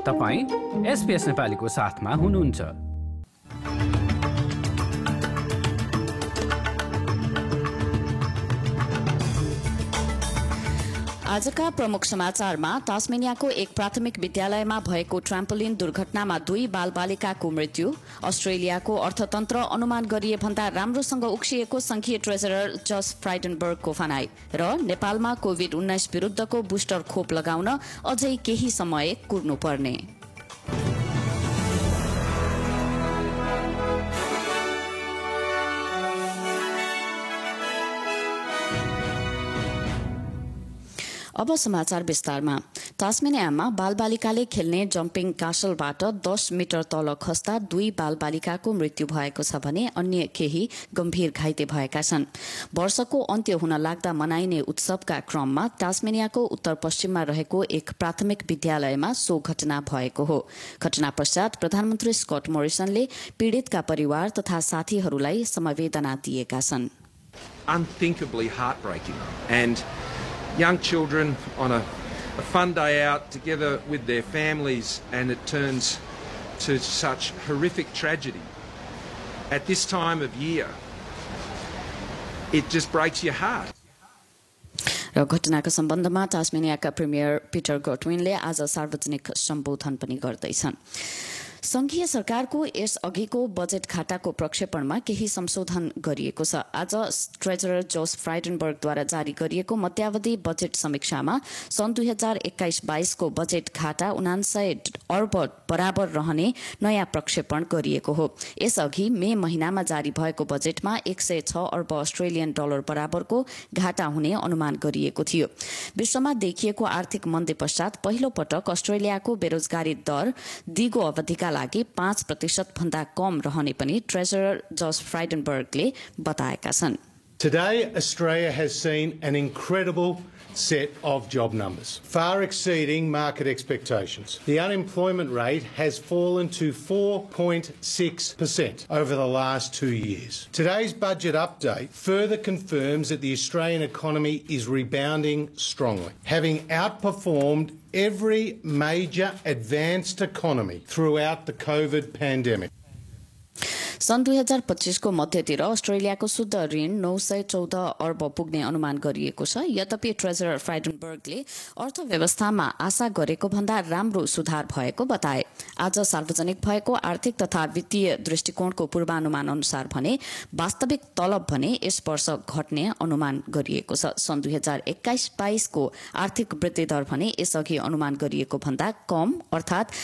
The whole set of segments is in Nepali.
तपाईं SBS नेपालीको साथमा हुनुहुन्छ। आजका प्रमुख समाचारमा टास्मेनियाको एक प्राथमिक विद्यालयमा भएको ट्राम्पोलिन दुर्घटनामा 2 बालबालिकाको मृत्यु, अस्ट्रेलियाको अर्थतन्त्र अनुमान गरिए भन्दा राम्रोसँग उक्सिएको संघीय ट्रेजरर जस फ्राइडनबर्गको भनाई र नेपालमा कोभिड-19 विरुद्धको बुस्टर खोप लगाउन अझै केही समय कुर्नुपर्ने। अब समाचार विस्तारमा। टास्मेनियामा बालबालिकाले खेल्ने जम्पिङ कासलबाट 10 मिटर तल खस्दा 2 बालबालिकाको मृत्यु भएको छ भने अन्य केही गम्भीर घाइते भएका छन्। वर्षको अन्त्य हुन लाग्दा मनाइने उत्सवका क्रममा टास्मेनियाको उत्तर पश्चिममा रहेको एक प्राथमिक विद्यालयमा सो घटना भएको हो। घटना पश्चात प्रधानमन्त्री स्कट मोरिसनले पीड़ितका परिवार तथा साथीहरूलाई समवेदना दिएका छन्। Unthinkably heartbreaking, and young children on a fun day out together with their families, and it turns to such horrific tragedy at this time of year. It just breaks your heart. र घटनाको सम्बन्धमा टास्मेनियाका प्रिमियर पिटर गटविनले आज सार्वजनिक सम्बोधन पनि गर्दैछन्। संघीय सरकारको यस अघिको बजेट खाताको प्रक्षेपणमा केही संशोधन गरिएको छ। आज ट्रेजरर जोस फ्राइडनबर्गद्वारा जारी गरिएको मध्यावधि बजेट समीक्षामा सन् 2021-22 को बजेट खाता 79 अर्ब बराबर रहने नयाँ प्रक्षेपण गरिएको हो। यसअघि मे महिनामा जारी भएको बजेटमा 106 अर्ब अस्ट्रेलियन डलर बराबरको घाटा हुने अनुमान गरिएको थियो। विश्वमा देखिएको आर्थिक मन्दे पश्चात पहिलो पटक अस्ट्रेलियाको बेरोजगारी दर दिगो अवधिका लागि 5% भन्दा कम रहने पनि ट्रेजरर जस फ्राइडनबर्गले बताएका छन्। Today, Australia has seen an incredible set of job numbers, far exceeding market expectations. The unemployment rate has fallen to 4.6% over the last 2 years. Today's budget update further confirms that the Australian economy is rebounding strongly, having outperformed every major advanced economy throughout the COVID pandemic. सन् 2025 को मध्यतिर अस्ट्रेलियाको शुद्ध ऋण 914 अर्ब पुग्ने अनुमान गरिएको छ। यद्यपि ट्रेजरर फ्राइडनबर्गले अर्थव्यवस्थामा आशा गरेको भन्दा राम्रो सुधार भएको बताए। आज सार्वजनिक भएको आर्थिक तथा वित्तीय दृष्टिकोणको पूर्वानुमान अनुसार भने वास्तविक तलब भने यस वर्ष घट्ने अनुमान गरिएको छ। सन् 2021-22 को आर्थिक वृद्धि दर भने यसअघि अनुमान गरिएको भन्दा कम अर्थात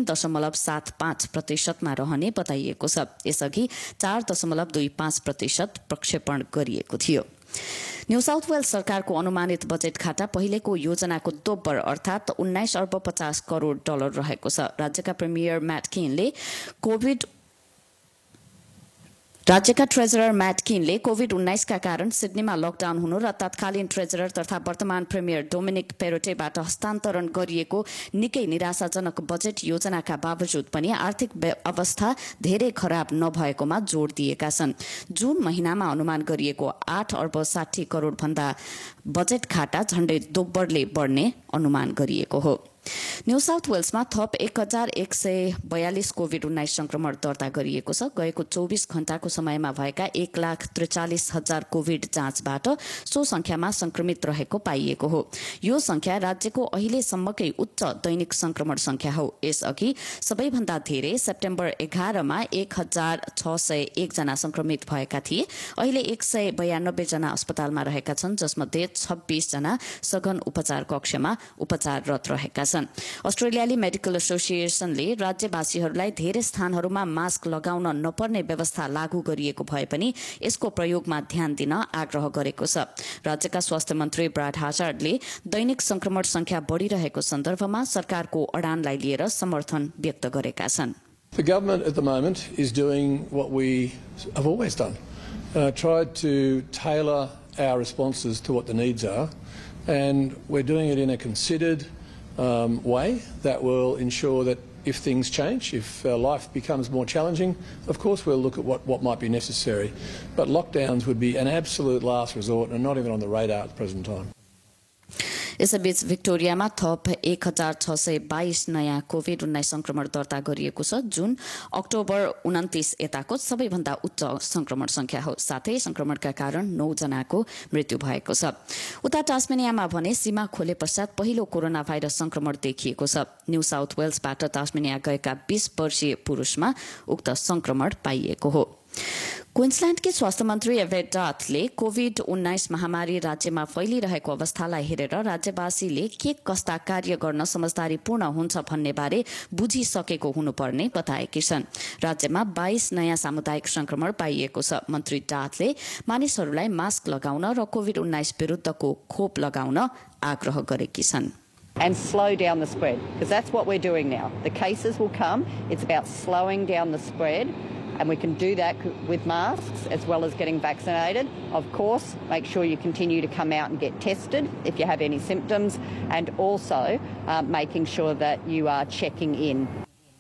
3.75% मा रहने बताइएको छ। यसअघि 4.25% प्रक्षेपण गरिएको थियो। न्यू साउथ वेल्स सरकारको अनुमानित बजेट खाता पहिलेको योजनाको दोब्बर अर्थात 19 अर्ब 50 करोड डलर रहेको छ। राज्यका प्रिमियर म्याट किनले राज्यका ट्रेजरर म्याट किनले कोभिड-19 का कारण सिडनीमा लकडाउन हुनु र तत्कालीन ट्रेजरर तथा वर्तमान प्रिमियर डोमिनिक पेरोटेबाट हस्तान्तरण गरिएको निकै निराशाजनक बजेट योजनाका बावजुद पनि आर्थिक अवस्था धेरै खराब नभएकोमा जोड दिएका छन्। जुन महिनामा अनुमान गरिएको 8 अर्ब 60 करोड भन्दा बजेट खाता झण्डै दोब्बरले बढ्ने अनुमान गरिएको हो। न्यू साउथ वेल्समा थप 1142 कोभिड-19 संक्रमण दर्ता गरिएको छ। गएको 24 घण्टाको समयमा भएका 1,43,000 कोभिड जाँचबाट सो संख्यामा संक्रमित रहेको पाइएको हो। यो संख्या राज्यको अहिलेसम्मकै उच्च दैनिक संक्रमण संख्या हो। यसअघि सबैभन्दा धेरै सेप्टेम्बर 11 मा 1,601 जना संक्रमित भएका थिए। अहिले 192 जना अस्पतालमा रहेका छन्, जसमध्ये 26 जना सघन उपचार कक्षमा उपचाररत रहेका छन्। अस्ट्रेलियाली मेडिकल एसोसिएसनले राज्यवासीहरूलाई धेरै स्थानहरूमा मास्क लगाउन नपर्ने व्यवस्था लागू गरिएको भए पनि यसको प्रयोगमा ध्यान दिन आग्रह गरेको छ। राज्यका स्वास्थ्य मन्त्री ब्राड हाजार्डले दैनिक संक्रमण संख्या बढिरहेको सन्दर्भमा सरकारको अडानलाई लिएर समर्थन व्यक्त गरेका छन्। The government at the moment is doing what we have always done, tried to tailor our responses to what the needs are, and we're doing it in a considered way that will ensure that if things change, if life becomes more challenging, of course we'll look at what might be necessary. But lockdowns would be an absolute last resort and not even on the radar at the present time. यसैबीच भिक्टोरियामा थप 1622 नयाँ कोभिड-19 संक्रमण दर्ता गरिएको छ, जुन अक्टोबर 29 यताको सबैभन्दा उच्च संक्रमण संख्या हो। साथै संक्रमणका कारण 9 जनाको मृत्यु भएको छ। उता टास्मेनियामा भने सीमा खोले पश्चात पहिलो कोरोना भाइरस संक्रमण देखिएको छ। न्यू साउथ वेल्सबाट टास्मेनिया गएका 20 वर्षीय पुरुषमा उक्त संक्रमण पाइएको हो। क्वीन्सल्याण्डकी स्वास्थ्य मन्त्री एभेट डाथले कोभिड-19 महामारी राज्यमा फैलिरहेको अवस्थालाई हेरेर राज्यवासीले के कस्ता कार्य गर्न समझदारीपूर्ण हुन्छ भन्ने बारे बुझिसकेको हुनुपर्ने बताएकी छन्। राज्यमा 22 नयाँ सामुदायिक संक्रमण पाइएको छ। मन्त्री डाथले मानिसहरूलाई मास्क लगाउन र कोभिड-19 विरुद्धको खोप लगाउन आग्रह गरेकी छन्। And slow down the spread, because that's what we're doing now. The cases will come. It's about slowing down the spread, and we can do that with masks as well as getting vaccinated. Of course, make sure you continue to come out and get tested if you have any symptoms, and also making sure that you are checking in.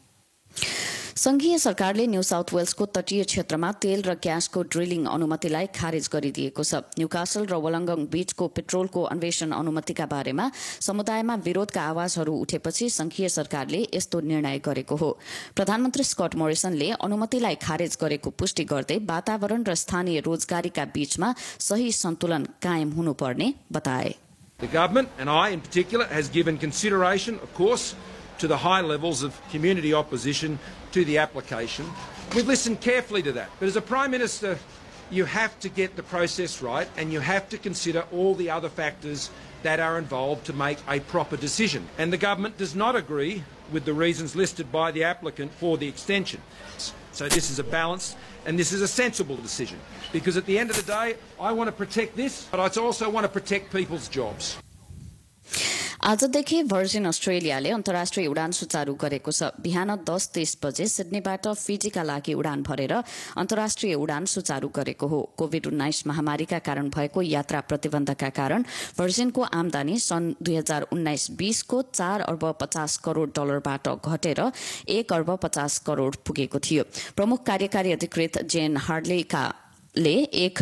संघीय सरकारले न्यू साउथ वेल्सको तटीय क्षेत्रमा तेल र ग्यासको ड्रिलिङ अनुमतिलाई खारेज गरिदिएको छ। न्यूकासल र वलंगङ बीचको पेट्रोलको अन्वेषण अनुमतिका बारेमा समुदायमा विरोधका आवाजहरू उठेपछि संघीय सरकारले यस्तो निर्णय गरेको हो। प्रधानमन्त्री स्कट मोरिसनले अनुमतिलाई खारेज गरेको पुष्टि गर्दै वातावरण र स्थानीय रोजगारीका बीचमा सही सन्तुलन कायम हुनुपर्ने बताए। The government, and I in particular, has given consideration, of course, to the high levels of community opposition to the application. We've listened carefully to that. But as a Prime Minister, you have to get the process right, and you have to consider all the other factors that are involved to make a proper decision. And the government does not agree with the reasons listed by the applicant for the extension. So this is a balanced and this is a sensible decision, because at the end of the day, I want to protect this, but I also want to protect people's jobs. आजदेखि भर्जिन अस्ट्रेलियाले अन्तर्राष्ट्रिय उडान सुचारू गरेको छ। बिहान 10:30 बजे सिडनीबाट फिजीका लागि उडान भरेर अन्तर्राष्ट्रिय उडान सुचारू गरेको हो। कोभिड-19 महामारीका कारण भएको यात्रा प्रतिबन्धका कारण भर्जिनको आमदानी सन् 2019-20 को $4 अर्ब 50 करोड़ बाट घटेर $1 अर्ब 50 करोड़ पुगेको थियो। प्रमुख कार्यकारी अधिकृत जेन हार्डलेकाले एक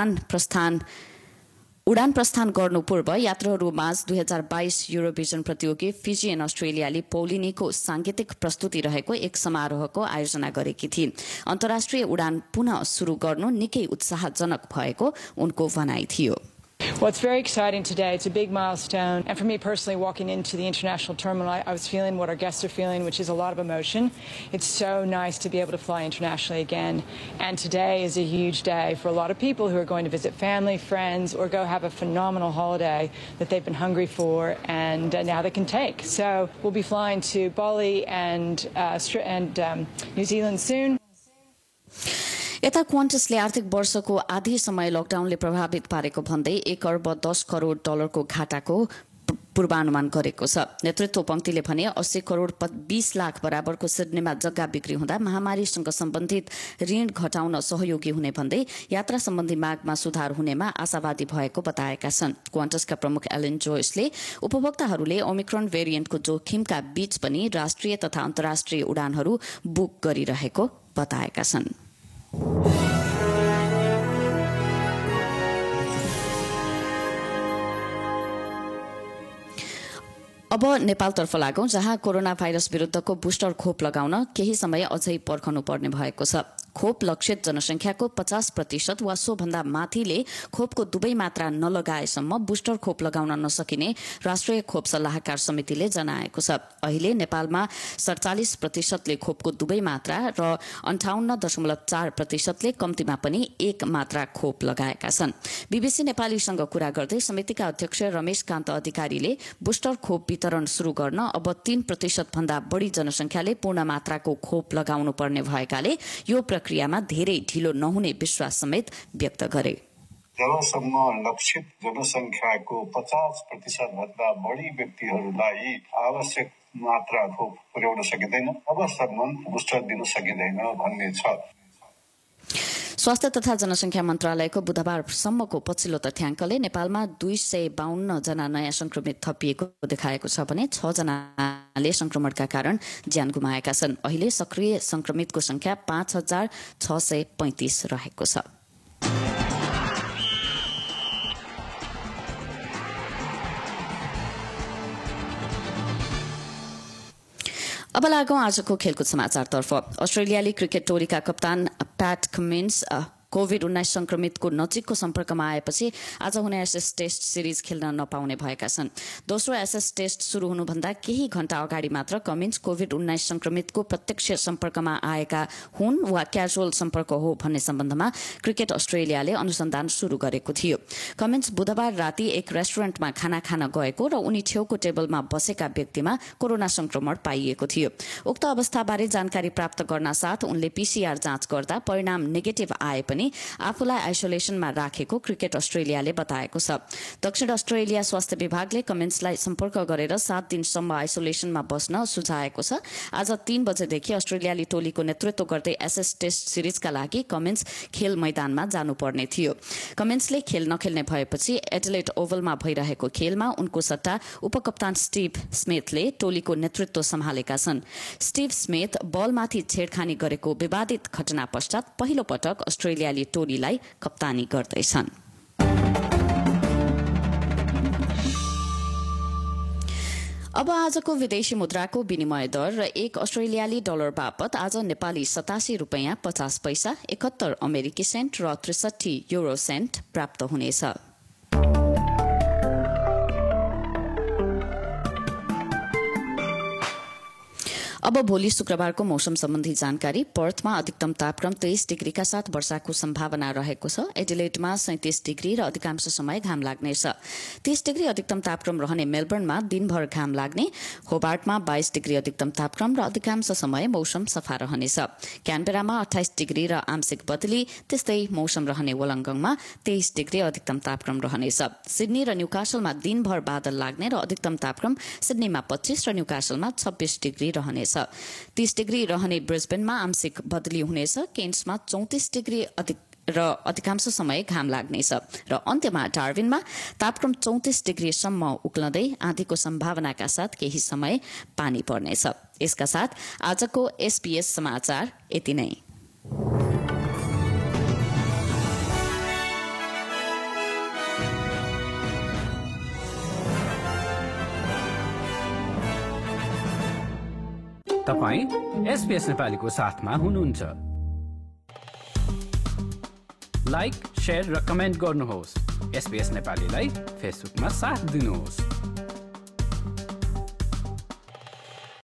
उडान प्रस्थान गर्नु पूर्व यात्रुहरू माझ 2022 युरोभिजन प्रतियोगी फिजियन अस्ट्रेलियाली पौलिनीको सांगीतिक प्रस्तुति रहेको एक समारोहको आयोजना गरेकी थिइन्। अन्तर्राष्ट्रिय उडान पुनः शुरू गर्नु निकै उत्साहजनक भएको उनको भनाइ थियो। Well, it's very exciting today. It's a big milestone. And for me personally, walking into the international terminal, I was feeling what our guests are feeling, which is a lot of emotion. It's so nice to be able to fly internationally again. And today is a huge day for a lot of people who are going to visit family, friends, or go have a phenomenal holiday that they've been hungry for and now they can take. So we'll be flying to Bali and New Zealand soon. यता क्वान्टसले आर्थिक वर्षको आधी समय लकडाउनले प्रभावित पारेको भन्दै $1 अर्ब 10 करोड़ को घाटाको पूर्वानुमान गरेको छ। नेतृत्व पंक्तिले भने 80 करोड़ 20 लाख बराबरको सिडनीमा जग्गा बिक्री हुँदा महामारीसँग सम्बन्धित ऋण घटाउन सहयोगी हुने भन्दै यात्रा सम्बन्धी मागमा सुधार हुनेमा आशावादी भएको बताएका छन्। क्वान्टसका प्रमुख एलन जोइसले उपभोक्ताहरूले ओमिक्रोन भेरिएन्टको जोखिमका बीच पनि राष्ट्रिय तथा अन्तर्राष्ट्रिय उडानहरू बुक गरिरहेको बताएका छन्। अब नेपालतर्फ लागौं, जहाँ कोरोना भाइरस विरुद्धको बुस्टर खोप लगाउन केही समय अझै पर्खनु पर्ने भएको छ। खोप लक्षित जनसंख्याको 50% वा सोभन्दा माथिले खोपको दुवै मात्रा नलगाएसम्म बुस्टर खोप लगाउन नसकिने राष्ट्रिय खोप सल्लाहकार समितिले जनाएको छ। अहिले नेपालमा 47% खोपको दुवै मात्रा र 58.4% कम्तीमा पनि एक मात्रा खोप लगाएका छन्। बीबीसी नेपालीसँग कुरा गर्दै समितिका अध्यक्ष रमेश कान्त अधिकारीले बुस्टर खोप वितरण शुरू गर्न अब 3% भन्दा बढी जनसंख्याले पूर्ण मात्राको खोप लगाउनु पर्ने भएकाले यो प्रक्रियामा धेरै ढिलो नहुने विश्वास समेत व्यक्त गरे। जबसम्म लक्षित जनसंख्याको 50% भन्दा बढी व्यक्तिहरूलाई आवश्यक मात्रा खोप पुर्याउन सकिँदैन, तबसम्म बुस्टर दिन सकिँदैन भन्ने छ। स्वास्थ्य तथा जनसंख्या मन्त्रालयको बुधबारसम्मको पछिल्लो तथ्याङ्कले नेपालमा 252 जना नयाँ संक्रमित थपिएको देखाएको छ भने 6 जनाले संक्रमणका कारण ज्यान गुमाएका छन्। अहिले सक्रिय संक्रमितको संख्या 5635 रहेको छ। अब लागौं आजको खेलकुद समाचारतर्फ। अस्ट्रेलियाली क्रिकेट टोलीका कप्तान प्याट कमिन्स कोभिड-19 संक्रमितको नजिकको सम्पर्कमा आएपछि आज हुने एसएस टेस्ट सिरिज खेल्न नपाउने भएका छन्। दोस्रो एसएस टेस्ट शुरू हुनुभन्दा केही घण्टा अगाडि मात्र कमिन्स कोभिड-19 संक्रमितको प्रत्यक्ष सम्पर्कमा आएका हुन् वा क्याजुअल सम्पर्क हो भन्ने सम्बन्धमा क्रिकेट अस्ट्रेलियाले अनुसन्धान शुरू गरेको थियो। कमिन्स बुधबार राति एक रेस्टुरेन्टमा खाना खान गएको र उनी छेउको टेबलमा बसेका व्यक्तिमा कोरोना संक्रमण पाइएको थियो। उक्त अवस्थाबारे जानकारी प्राप्त गर्न साथ उनले पीसीआर जाँच गर्दा परिणाम नेगेटिभ आए पनि आफूलाई आइसोलेसनमा राखेको क्रिकेट अस्ट्रेलियाले बताएको छ। दक्षिण अस्ट्रेलिया स्वास्थ्य विभागले कमिन्सलाई सम्पर्क गरेर 7 दिनसम्म आइसोलेसनमा बस्न सुझाएको छ। आज 3 बजेदेखि अस्ट्रेलियाली टोलीको नेतृत्व गर्दै एसएस टेस्ट सिरिजका लागि कमिन्स खेल मैदानमा जानुपर्ने थियो। कमिन्सले खेल नखेल्ने भएपछि एडिलेड ओभलमा भइरहेको खेलमा उनको सट्टा उपकप्तान स्टिभ स्मिथले टोलीको नेतृत्व सम्हालेका छन्। स्टिभ स्मिथ बलमाथि छेडखानी गरेको विवादित घटना पश्चात पहिलो पटक अस्ट्रेलियाली टोलीलाई कप्तानी गर्दैछन्। अब आजको विदेशी मुद्राको विनिमय दर र 1 अस्ट्रेलियाली डलर बापत आज नेपाली 87 रुपैयाँ 50 पैसा, 71 अमेरिकी सेन्ट र 63 युरो सेन्ट प्राप्त हुनेछ। अब भोलि शुक्रबारको मौसम सम्बन्धी जानकारी। पर्थमा अधिकतम तापक्रम 23 डिग्रीका साथ वर्षाको सम्भावना रहेको छ। एडिलेडमा 37 डिग्री र अधिकांश समय घाम लाग्नेछ। 30 डिग्री अधिकतम तापक्रम रहने मेलबर्नमा दिनभर घाम लाग्ने। होबार्टमा 22 डिग्री अधिकतम तापक्रम र अधिकांश समय मौसम सफा रहनेछ। क्यानबेरामा 28 डिग्री र आंशिक बदली, त्यस्तै मौसम रहने वोलंगङमा 23 डिग्री अधिकतम तापक्रम रहनेछ। सिडनी र न्यूकासलमा दिनभर बादल लाग्ने र अधिकतम तापक्रम सिडनीमा 25 र न्यूकासलमा 26 डिग्री रहनेछ। 30 डिग्री रहने ब्रिस्बेनमा आंशिक बदली हुनेछ। केन्समा 34 डिग्री र अधिकांश समय घाम लाग्नेछ र अन्त्यमा डार्विनमा तापक्रम 34 डिग्रीसम्म उक्लँदै आँधीको सम्भावनाका साथ केही समय पानी पर्नेछ। यसका साथ आजको एसपीएस समाचार यति नै। तपाईं एसपीएस नेपालीको साथमा हुनुहुन्छ। लाइक, शेयर र कमेन्ट गर्नुहोस्। एसपीएस नेपालीलाई फेसबुकमा साथ दिनुहोस्।